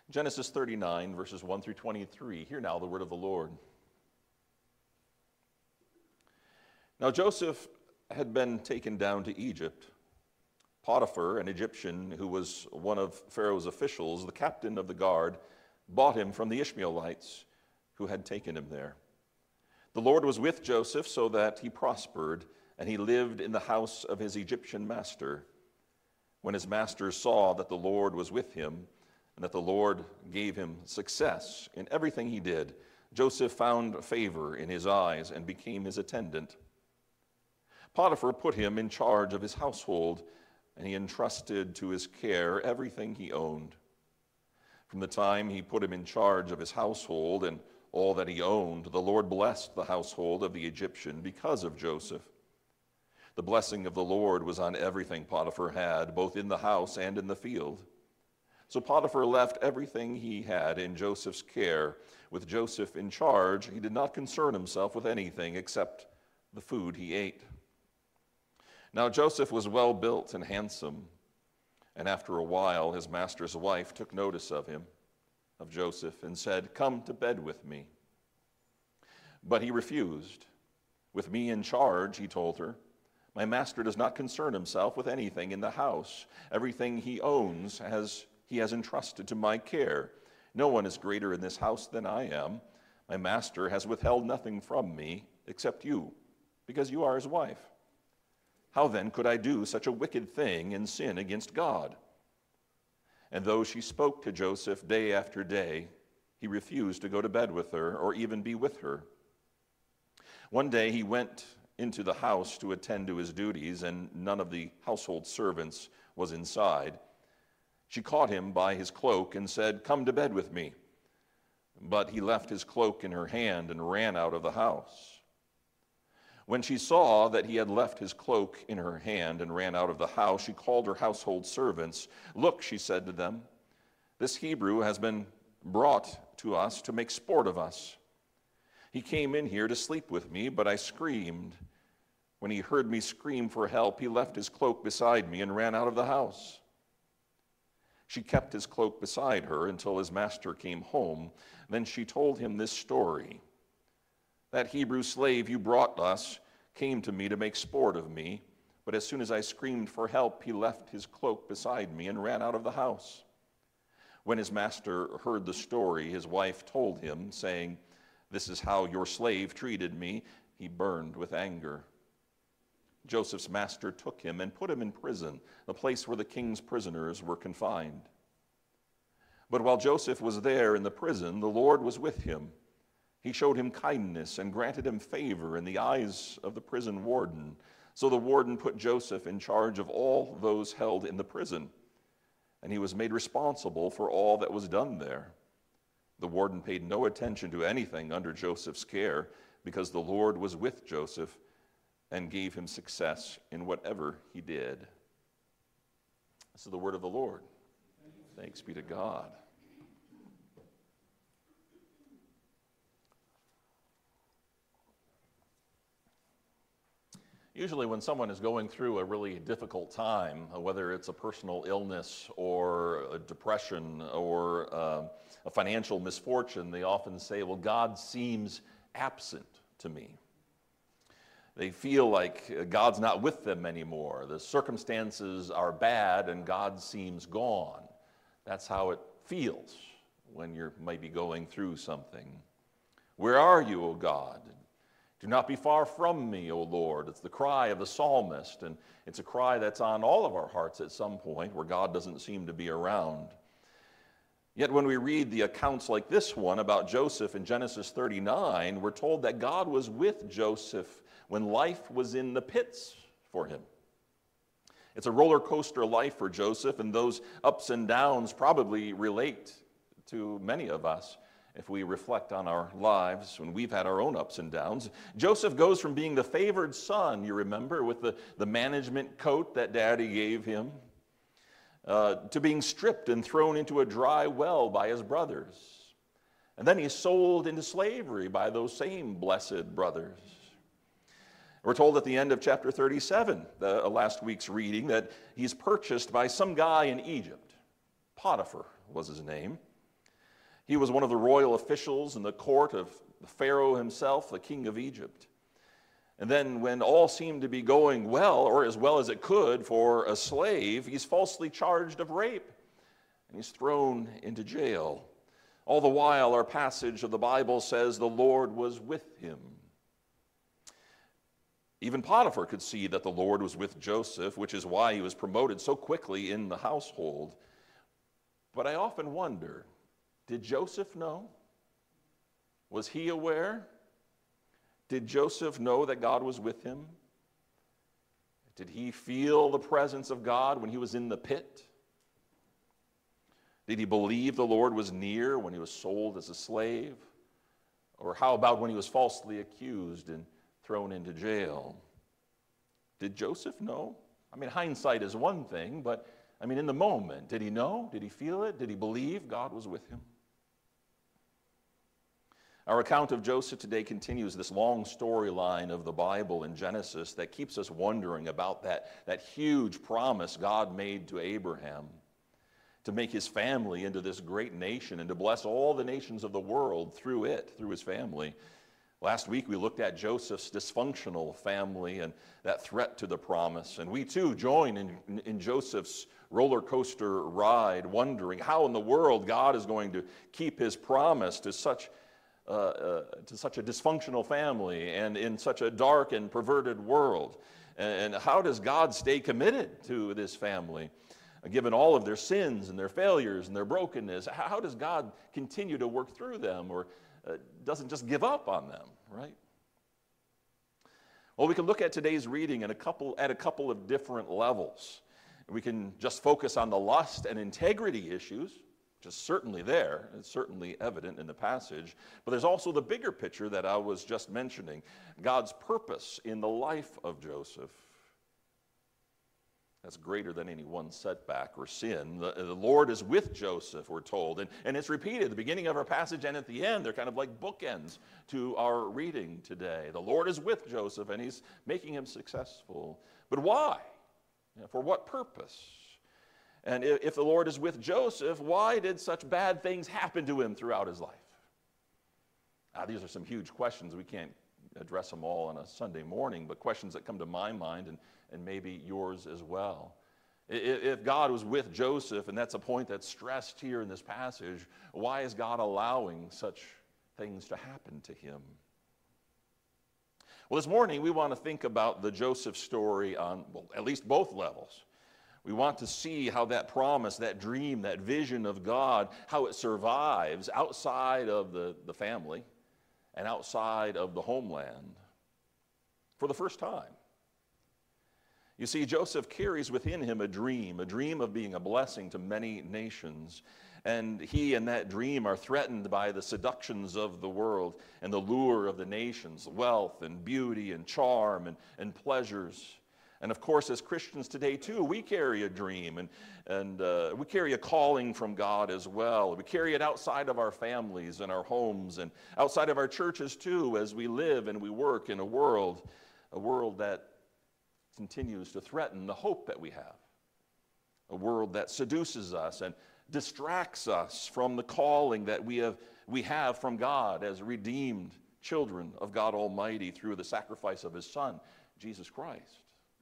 Genesis 39, verses 1 through 23. Hear now the word of the Lord. Now Joseph had been taken down to Egypt. Potiphar, an Egyptian who was one of Pharaoh's officials, the captain of the guard, bought him from the Ishmaelites who had taken him there. The Lord was with Joseph so that he prospered, and he lived in the house of his Egyptian master. When his master saw that the Lord was with him, and that the Lord gave him success in everything he did, Joseph found favor in his eyes and became his attendant. Potiphar put him in charge of his household, and he entrusted to his care everything he owned. From the time he put him in charge of his household and all that he owned, the Lord blessed the household of the Egyptian because of Joseph. The blessing of the Lord was on everything Potiphar had, both in the house and in the field. So Potiphar left everything he had in Joseph's care. With Joseph in charge, he did not concern himself with anything except the food he ate. Now Joseph was well built and handsome, and after a while his master's wife took notice of him, of Joseph, and said, "Come to bed with me." But he refused. "With me in charge," he told her, "my master does not concern himself with anything in the house. Everything he owns he has entrusted to my care. No one is greater in this house than I am. My master has withheld nothing from me except you, because you are his wife. How then could I do such a wicked thing and sin against God?" And though she spoke to Joseph day after day, he refused to go to bed with her or even be with her. One day he went into the house to attend to his duties, and none of the household servants was inside. She caught him by his cloak and said, "Come to bed with me." But he left his cloak in her hand and ran out of the house. When she saw that he had left his cloak in her hand and ran out of the house, she called her household servants. "Look," she said to them, "this Hebrew has been brought to us to make sport of us. He came in here to sleep with me, but I screamed. When he heard me scream for help, he left his cloak beside me and ran out of the house." She kept his cloak beside her until his master came home. Then she told him this story. "That Hebrew slave you brought us came to me to make sport of me, but as soon as I screamed for help, he left his cloak beside me and ran out of the house." When his master heard the story, his wife told him, saying, "This is how your slave treated me." He burned with anger. Joseph's master took him and put him in prison, the place where the king's prisoners were confined. But while Joseph was there in the prison, the Lord was with him. He showed him kindness and granted him favor in the eyes of the prison warden. So the warden put Joseph in charge of all those held in the prison, and he was made responsible for all that was done there. The warden paid no attention to anything under Joseph's care, because the Lord was with Joseph and gave him success in whatever he did. This is the word of the Lord. Thanks be to God. Usually when someone is going through a really difficult time, whether it's a personal illness or a depression or a financial misfortune, they often say, "Well, God seems absent to me." They feel like God's not with them anymore. The circumstances are bad and God seems gone. That's how it feels when you're maybe going through something. "Where are you, O God? Do not be far from me, O Lord." It's the cry of the psalmist, and it's a cry that's on all of our hearts at some point where God doesn't seem to be around. Yet when we read the accounts like this one about Joseph in Genesis 39, we're told that God was with Joseph when life was in the pits for him. It's a roller coaster life for Joseph, and those ups and downs probably relate to many of us if we reflect on our lives when we've had our own ups and downs. Joseph goes from being the favored son, you remember, with the management coat that daddy gave him, to being stripped and thrown into a dry well by his brothers. And then he's sold into slavery by those same blessed brothers. We're told at the end of chapter 37, last week's reading, that he's purchased by some guy in Egypt. Potiphar was his name. He was one of the royal officials in the court of Pharaoh himself, the king of Egypt. And then when all seemed to be going well, or as well as it could for a slave, he's falsely charged of rape, and he's thrown into jail. All the while, our passage of the Bible says the Lord was with him. Even Potiphar could see that the Lord was with Joseph, which is why he was promoted so quickly in the household. But I often wonder, did Joseph know? Was he aware? Did Joseph know that God was with him? Did he feel the presence of God when he was in the pit? Did he believe the Lord was near when he was sold as a slave? Or how about when he was falsely accused and thrown into jail? Did Joseph know? I mean, hindsight is one thing, but in the moment, did he know? Did he feel it? Did he believe God was with him? Our account of Joseph today continues this long storyline of the Bible in Genesis that keeps us wondering about that huge promise God made to Abraham to make his family into this great nation and to bless all the nations of the world through his family. Last week we looked at Joseph's dysfunctional family and that threat to the promise. And we too join in Joseph's roller coaster ride, wondering how in the world God is going to keep his promise to such a dysfunctional family and in such a dark and perverted world. And how does God stay committed to this family? Given all of their sins and their failures and their brokenness, how does God continue to work through them or doesn't just give up on them, right? Well, we can look at today's reading at a couple of different levels. We can just focus on the lust and integrity issues, which is certainly there. It's certainly evident in the passage. But there's also the bigger picture that I was just mentioning, God's purpose in the life of Joseph. That's greater than any one setback or sin. The Lord is with Joseph, we're told. And it's repeated at the beginning of our passage and at the end. They're kind of like bookends to our reading today. The Lord is with Joseph, and he's making him successful. But why? For what purpose? And if the Lord is with Joseph, why did such bad things happen to him throughout his life? These are some huge questions. We can't address them all on a Sunday morning, but questions that come to my mind and maybe yours as well. If God was with Joseph, and that's a point that's stressed here in this passage, why is God allowing such things to happen to him? Well, this morning we want to think about the Joseph story on, at least both levels. We want to see how that promise, that dream, that vision of God, how it survives outside of the family and outside of the homeland for the first time. You see, Joseph carries within him a dream of being a blessing to many nations. And he and that dream are threatened by the seductions of the world and the lure of the nations, wealth and beauty and charm and pleasures. And of course, as Christians today too, we carry a dream and we carry a calling from God as well. We carry it outside of our families and our homes and outside of our churches too, as we live and we work in a world that continues to threaten the hope that we have. A world that seduces us and distracts us from the calling that we have from God as redeemed children of God Almighty through the sacrifice of his Son, Jesus Christ.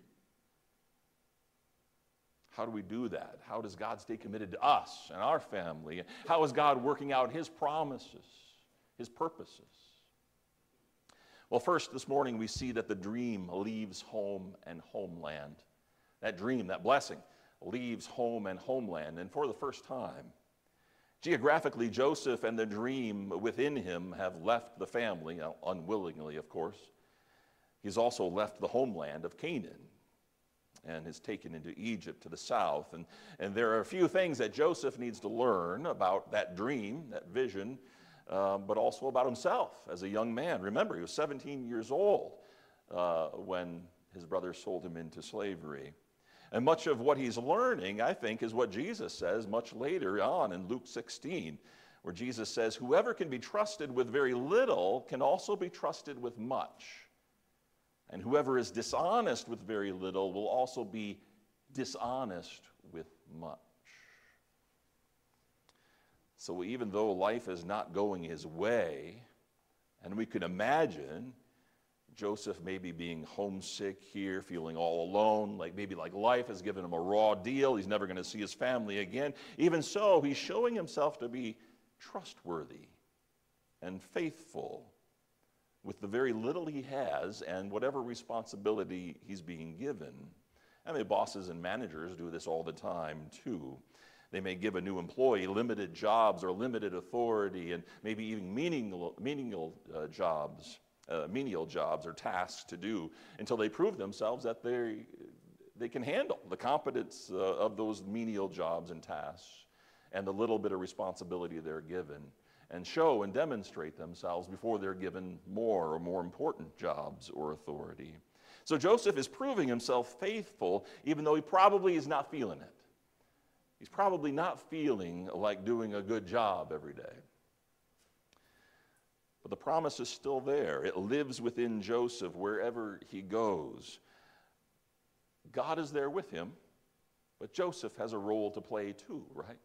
How do we do that? How does God stay committed to us and our family? How is God working out his promises, his purposes? Well, first, this morning we see that the dream leaves home and homeland. That dream, that blessing, leaves home and homeland, and for the first time. Geographically, Joseph and the dream within him have left the family, unwillingly, of course. He's also left the homeland of Canaan and is taken into Egypt to the south. And there are a few things that Joseph needs to learn about that dream, that vision, but also about himself as a young man. Remember, he was 17 years old when his brothers sold him into slavery. And much of what he's learning, I think, is what Jesus says much later on in Luke 16, where Jesus says, "Whoever can be trusted with very little can also be trusted with much. And whoever is dishonest with very little will also be dishonest with much." So even though life is not going his way, and we can imagine Joseph maybe being homesick here, feeling all alone, maybe life has given him a raw deal. He's never going to see his family again. Even so, he's showing himself to be trustworthy and faithful with the very little he has and whatever responsibility he's being given. I mean, bosses and managers do this all the time too. They may give a new employee limited jobs or limited authority and maybe even menial jobs or tasks to do until they prove themselves that they can handle the competence of those menial jobs and tasks and the little bit of responsibility they're given, and show and demonstrate themselves before they're given more or more important jobs or authority. So Joseph is proving himself faithful even though he probably is not feeling it. He's probably not feeling like doing a good job every day. But the promise is still there. It lives within Joseph wherever he goes. God is there with him, but Joseph has a role to play too, right?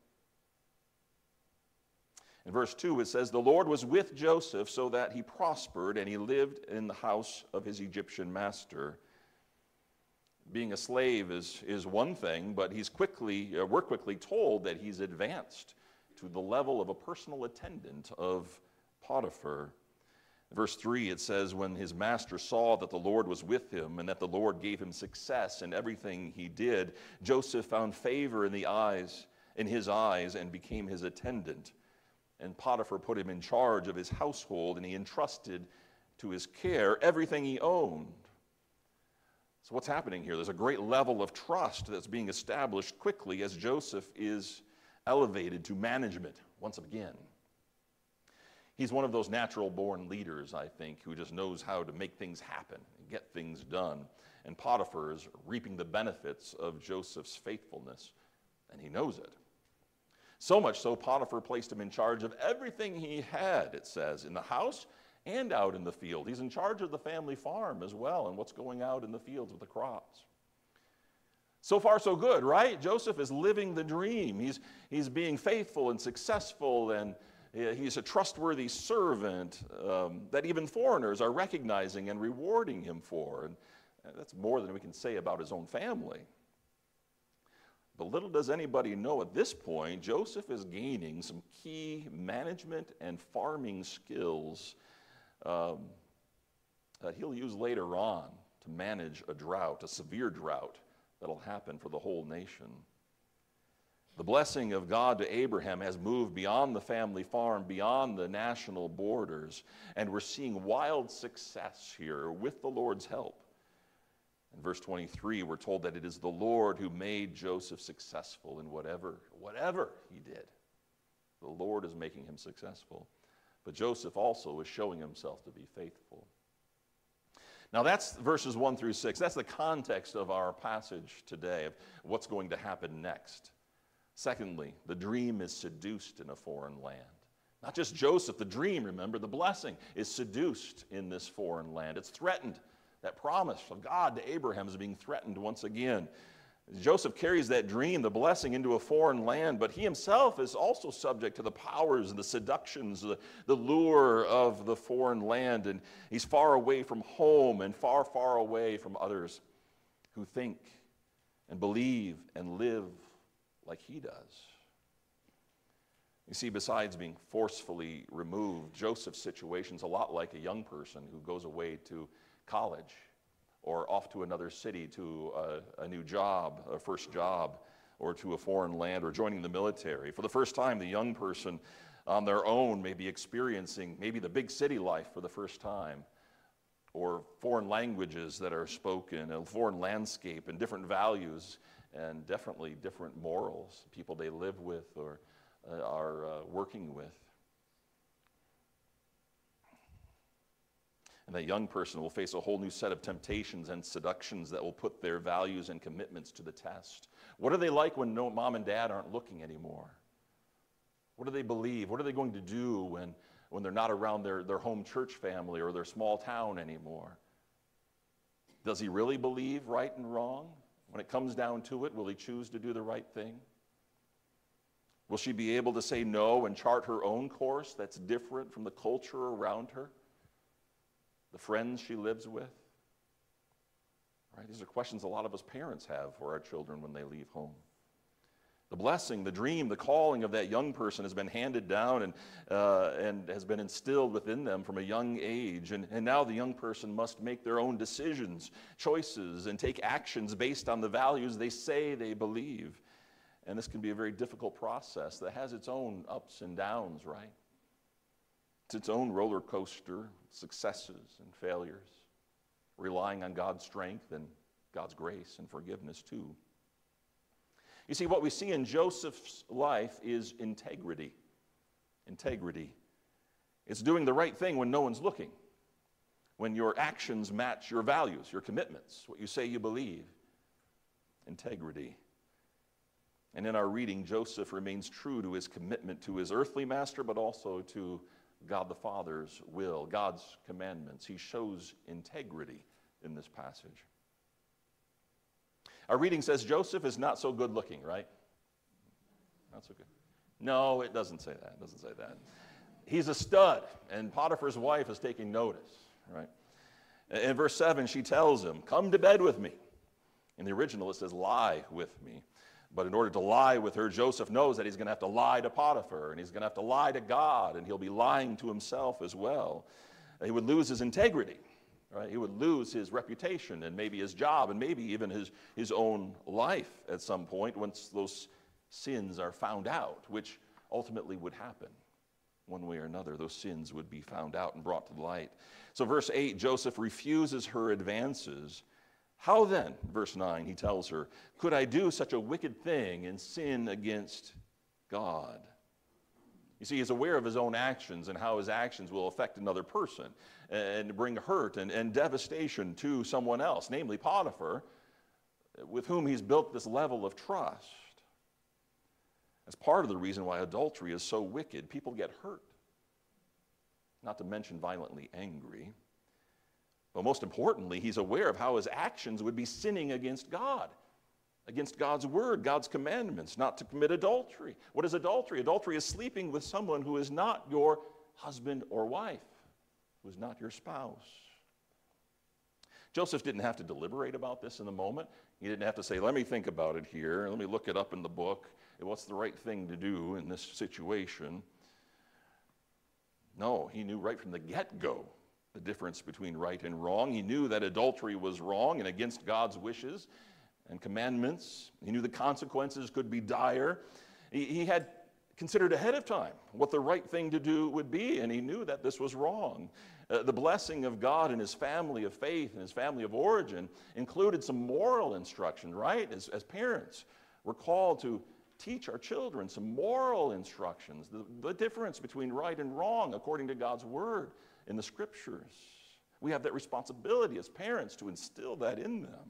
In verse 2 it says, "The Lord was with Joseph so that he prospered, and he lived in the house of his Egyptian master." Being a slave is one thing, but we're quickly told that he's advanced to the level of a personal attendant of Potiphar. In verse 3 it says, "When his master saw that the Lord was with him and that the Lord gave him success in everything he did, Joseph found favor in his eyes and became his attendant. And Potiphar put him in charge of his household, and he entrusted to his care everything he owned." So what's happening here? There's a great level of trust that's being established quickly as Joseph is elevated to management once again. He's one of those natural-born leaders, I think, who just knows how to make things happen and get things done. And Potiphar is reaping the benefits of Joseph's faithfulness, and he knows it. So much so, Potiphar placed him in charge of everything he had, it says, in the house and out in the field. He's in charge of the family farm as well and what's going out in the fields with the crops. So far, so good, right? Joseph is living the dream. He's being faithful and successful, and he's a trustworthy servant that even foreigners are recognizing and rewarding him for. And that's more than we can say about his own family. But little does anybody know at this point, Joseph is gaining some key management and farming skills that he'll use later on to manage a severe drought that'll happen for the whole nation. The blessing of God to Abraham has moved beyond the family farm, beyond the national borders, and we're seeing wild success here with the Lord's help. In verse 23, we're told that it is the Lord who made Joseph successful in whatever he did. The Lord is making him successful. But Joseph also is showing himself to be faithful. Now that's verses 1 through 6. That's the context of our passage today, of what's going to happen next. Secondly, the dream is seduced in a foreign land. Not just Joseph, the dream, remember, the blessing is seduced in this foreign land. It's threatened. That promise of God to Abraham is being threatened once again. Joseph carries that dream, the blessing, into a foreign land, but he himself is also subject to the powers and the seductions, the lure of the foreign land, and he's far away from home and far, far away from others who think and believe and live like he does. You see, besides being forcefully removed, Joseph's situation is a lot like a young person who goes away to college or off to another city to a new job, a first job, or to a foreign land, or joining the military. For the first time, the young person on their own may be experiencing maybe the big city life for the first time, or foreign languages that are spoken, a foreign landscape, and different values, and definitely different morals, people they live with or are working with. And that young person will face a whole new set of temptations and seductions that will put their values and commitments to the test. What are they like when mom and dad aren't looking anymore? What do they believe? What are they going to do when they're not around their home church family or their small town anymore? Does he really believe right and wrong? When it comes down to it, will he choose to do the right thing? Will she be able to say no and chart her own course that's different from the culture around her, the friends she lives with? Right? These are questions a lot of us parents have for our children when they leave home. The blessing, the dream, the calling of that young person has been handed down and has been instilled within them from a young age. And now the young person must make their own decisions, choices, and take actions based on the values they say they believe. And this can be a very difficult process that has its own ups and downs, right? It's its own roller coaster, successes and failures, relying on God's strength and God's grace and forgiveness too. You see, what we see in Joseph's life is integrity. Integrity. It's doing the right thing when no one's looking, when your actions match your values, your commitments, what you say you believe. Integrity. And in our reading, Joseph remains true to his commitment to his earthly master, but also to God the Father's will, God's commandments. He shows integrity in this passage. Our reading says Joseph is not so good looking, right? Not so good. No, it doesn't say that. It doesn't say that. He's a stud, and Potiphar's wife is taking notice, right? In verse 7, she tells him, "Come to bed with me." In the original, it says, "Lie with me." But in order to lie with her, Joseph knows that he's going to have to lie to Potiphar, and he's going to have to lie to God, and he'll be lying to himself as well. He would lose his integrity. Right? He would lose his reputation and maybe his job and maybe even his own life at some point once those sins are found out, which ultimately would happen one way or another. Those sins would be found out and brought to light. So verse 8, Joseph refuses her advances. How then, verse 9, he tells her, could I do such a wicked thing and sin against God? You see, he's aware of his own actions and how his actions will affect another person and bring hurt and devastation to someone else, namely Potiphar, with whom he's built this level of trust. That's part of the reason why adultery is so wicked. People get hurt, not to mention violently angry. But most importantly, he's aware of how his actions would be sinning against God, against God's word, God's commandments, not to commit adultery. What is adultery? Adultery is sleeping with someone who is not your husband or wife, who is not your spouse. Joseph didn't have to deliberate about this in the moment. He didn't have to say, let me think about it here, let me look it up in the book, and what's the right thing to do in this situation. No, he knew right from the get-go the difference between right and wrong. He knew that adultery was wrong and against God's wishes and commandments. He knew the consequences could be dire. He had considered ahead of time what the right thing to do would be, and he knew that this was wrong. The blessing of God and his family of faith and his family of origin included some moral instruction, right? As parents, we're called to teach our children some moral instructions, the difference between right and wrong according to God's word in the scriptures. We have that responsibility as parents to instill that in them.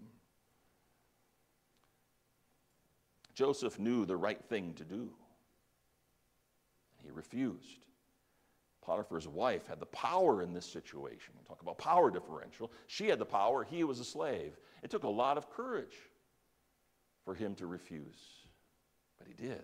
Joseph knew the right thing to do. He refused. Potiphar's wife had the power in this situation. We'll talk about power differential. She had the power. He was a slave. It took a lot of courage for him to refuse. But he did,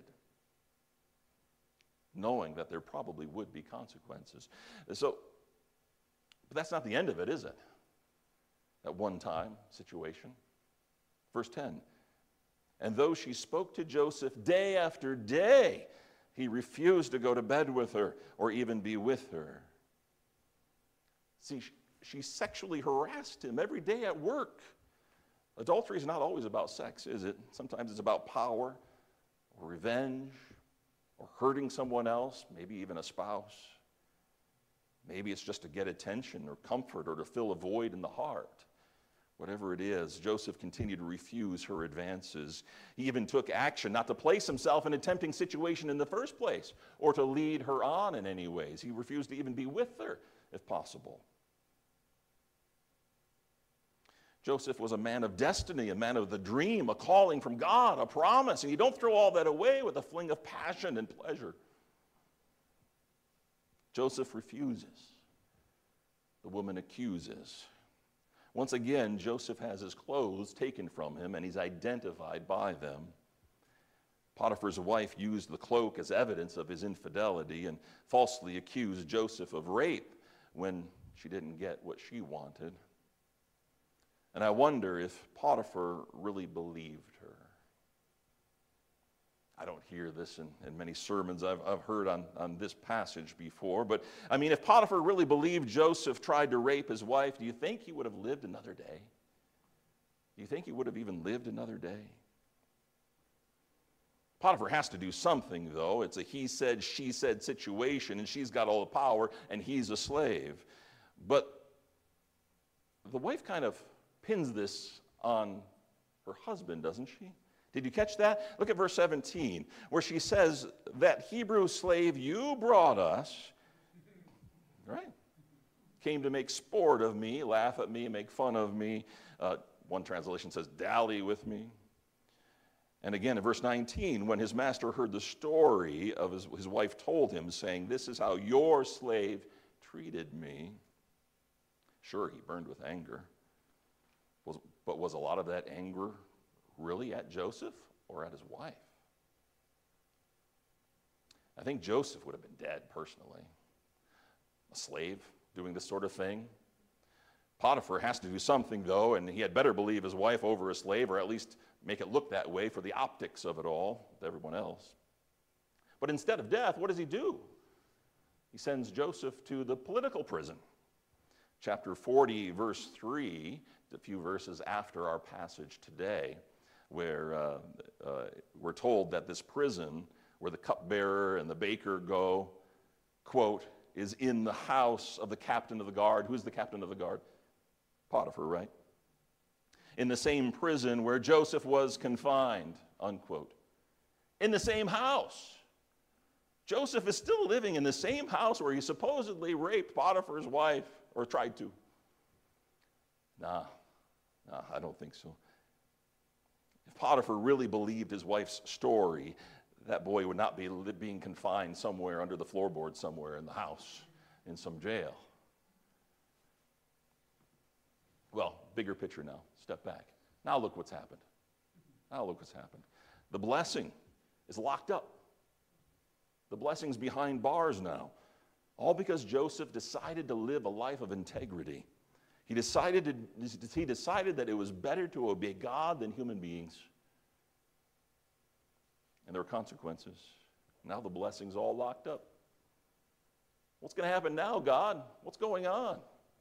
knowing that there probably would be consequences. But that's not the end of it, is it? That one-time situation. Verse 10, and though she spoke to Joseph day after day, he refused to go to bed with her or even be with her. See, she sexually harassed him every day at work. Adultery is not always about sex, is it? Sometimes it's about power or revenge or hurting someone else, maybe even a spouse. Maybe it's just to get attention or comfort or to fill a void in the heart. Whatever it is, Joseph continued to refuse her advances. He even took action not to place himself in a tempting situation in the first place or to lead her on in any ways. He refused to even be with her, if possible. Joseph was a man of destiny, a man of the dream, a calling from God, a promise. And you don't throw all that away with a fling of passion and pleasure. Joseph refuses. The woman accuses. Once again, Joseph has his clothes taken from him, and he's identified by them. Potiphar's wife used the cloak as evidence of his infidelity and falsely accused Joseph of rape when she didn't get what she wanted. And I wonder if Potiphar really believed her. I don't hear this in many sermons I've heard on this passage before, but I mean, if Potiphar really believed Joseph tried to rape his wife, do you think he would have lived another day? Do you think he would have even lived another day? Potiphar has to do something, though. It's a he said, she said situation, and she's got all the power, and he's a slave. But the wife kind of pins this on her husband, doesn't she? Did you catch that? Look at verse 17, where she says, that Hebrew slave you brought us, right, came to make sport of me, laugh at me, make fun of me. One translation says, dally with me. And again, in verse 19, when his master heard the story of his wife told him, saying, this is how your slave treated me. Sure, he burned with anger. But was a lot of that anger really at Joseph or at his wife? I think Joseph would have been dead personally. A slave doing this sort of thing. Potiphar has to do something, though, and he had better believe his wife over a slave, or at least make it look that way for the optics of it all with everyone else. But instead of death, what does he do? He sends Joseph to the political prison. Chapter 40, verse 3, a few verses after our passage today, where we're told that this prison, where the cupbearer and the baker go, quote, is in the house of the captain of the guard. Who's the captain of the guard? Potiphar, right? In the same prison where Joseph was confined, unquote. In the same house. Joseph is still living in the same house where he supposedly raped Potiphar's wife, or tried to. Nah, I don't think so. If Potiphar really believed his wife's story, that boy would not be being confined somewhere under the floorboard somewhere in the house, in some jail. Well, bigger picture now. Step back. Now look what's happened. Now look what's happened. The blessing is locked up. The blessing's behind bars now. All because Joseph decided to live a life of integrity. He decided that it was better to obey God than human beings. And there were consequences. Now the blessing's all locked up. What's going to happen now, God? What's going on?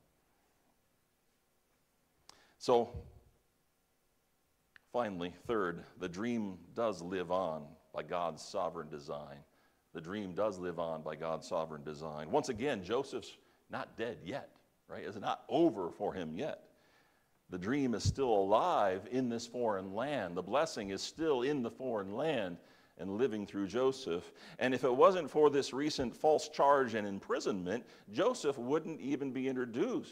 So, finally, third, the dream does live on by God's sovereign design. The dream does live on by God's sovereign design. Once again, Joseph's not dead yet, right? It's not over for him yet. The dream is still alive in this foreign land. The blessing is still in the foreign land and living through Joseph. And if it wasn't for this recent false charge and imprisonment, Joseph wouldn't even be introduced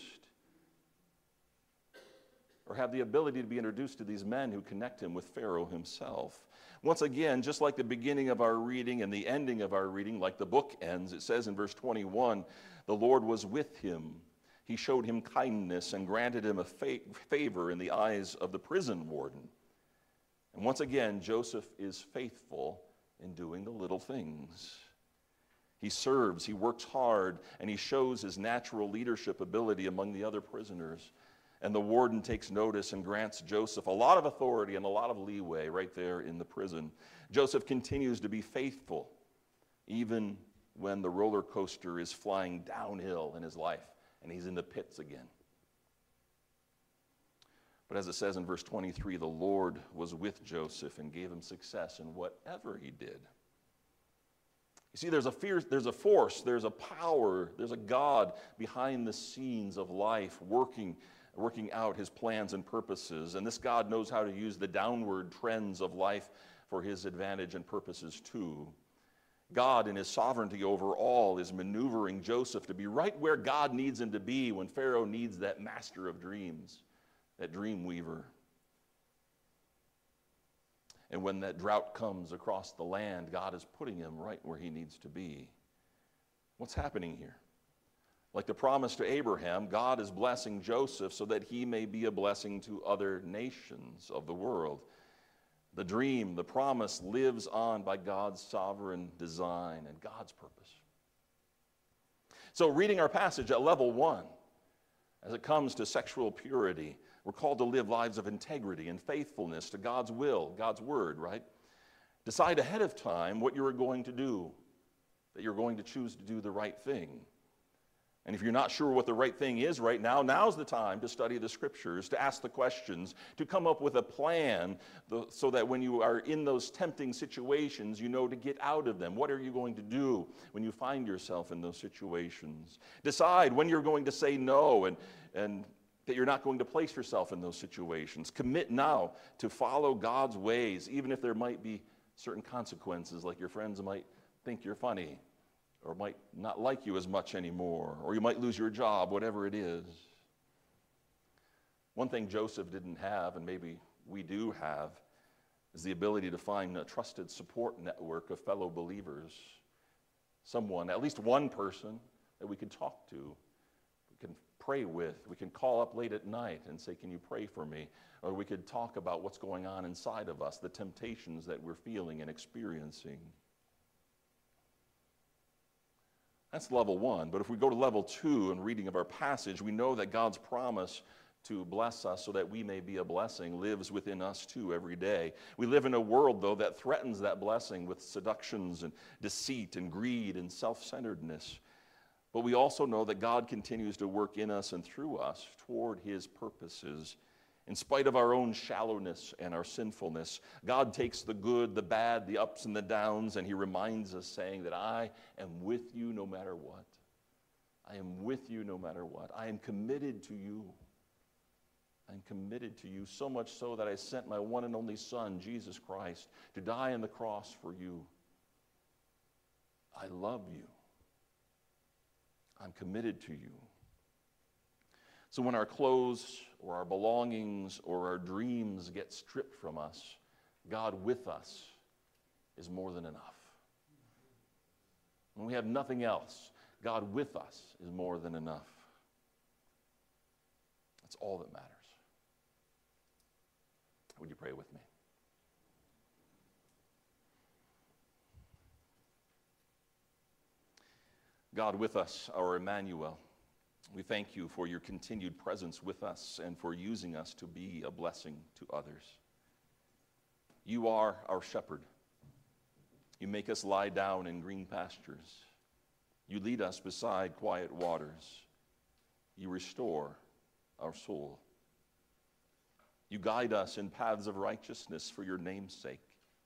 or have the ability to be introduced to these men who connect him with Pharaoh himself. Once again, just like the beginning of our reading and the ending of our reading, like the book ends, it says in verse 21, the Lord was with him. He showed him kindness and granted him a favor in the eyes of the prison warden. And once again, Joseph is faithful in doing the little things. He serves, he works hard, and he shows his natural leadership ability among the other prisoners. And the warden takes notice and grants Joseph a lot of authority and a lot of leeway right there in the prison. Joseph continues to be faithful, even when the roller coaster is flying downhill in his life and he's in the pits again. But as it says in verse 23, the Lord was with Joseph and gave him success in whatever he did. You see, there's a force, there's a power, there's a God behind the scenes of life working out his plans and purposes. And this God knows how to use the downward trends of life for his advantage and purposes too. God, in his sovereignty over all, is maneuvering Joseph to be right where God needs him to be when Pharaoh needs that master of dreams, that dream weaver. And when that drought comes across the land, God is putting him right where he needs to be. What's happening here? Like the promise to Abraham, God is blessing Joseph so that he may be a blessing to other nations of the world. The dream, the promise lives on by God's sovereign design and God's purpose. So reading our passage at level 1, as it comes to sexual purity, we're called to live lives of integrity and faithfulness to God's will, God's word, right? Decide ahead of time what you're going to do, that you're going to choose to do the right thing. And if you're not sure what the right thing is right now, now's the time to study the scriptures, to ask the questions, to come up with a plan so that when you are in those tempting situations, you know to get out of them. What are you going to do when you find yourself in those situations? Decide when you're going to say no and that you're not going to place yourself in those situations. Commit now to follow God's ways, even if there might be certain consequences, like your friends might think you're funny, or might not like you as much anymore, or you might lose your job, whatever it is. One thing Joseph didn't have, and maybe we do have, is the ability to find a trusted support network of fellow believers. Someone, at least one person that we can talk to, we can pray with, we can call up late at night and say, can you pray for me? Or we could talk about what's going on inside of us, the temptations that we're feeling and experiencing. That's level 1. But if we go to level 2 in reading of our passage, we know that God's promise to bless us so that we may be a blessing lives within us too every day. We live in a world, though, that threatens that blessing with seductions and deceit and greed and self-centeredness. But we also know that God continues to work in us and through us toward his purposes. In spite of our own shallowness and our sinfulness, God takes the good, the bad, the ups and the downs, and he reminds us, saying that I am with you no matter what. I am with you no matter what. I am committed to you. I am committed to you, so much so that I sent my one and only Son, Jesus Christ, to die on the cross for you. I love you. I'm committed to you. So when our clothes or our belongings or our dreams get stripped from us, God with us is more than enough. When we have nothing else, God with us is more than enough. That's all that matters. Would you pray with me? God with us, our Emmanuel, we thank you for your continued presence with us and for using us to be a blessing to others. You are our shepherd. You make us lie down in green pastures. You lead us beside quiet waters. You restore our soul. You guide us in paths of righteousness for your name's sake.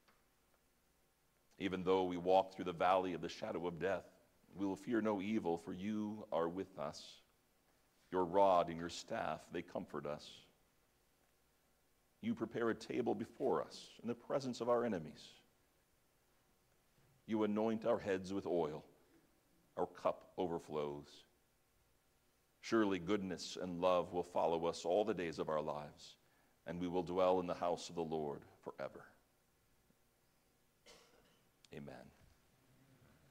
Even though we walk through the valley of the shadow of death, we will fear no evil, for you are with us. Your rod and your staff, they comfort us. You prepare a table before us in the presence of our enemies. You anoint our heads with oil. Our cup overflows. Surely goodness and love will follow us all the days of our lives, and we will dwell in the house of the Lord forever. Amen.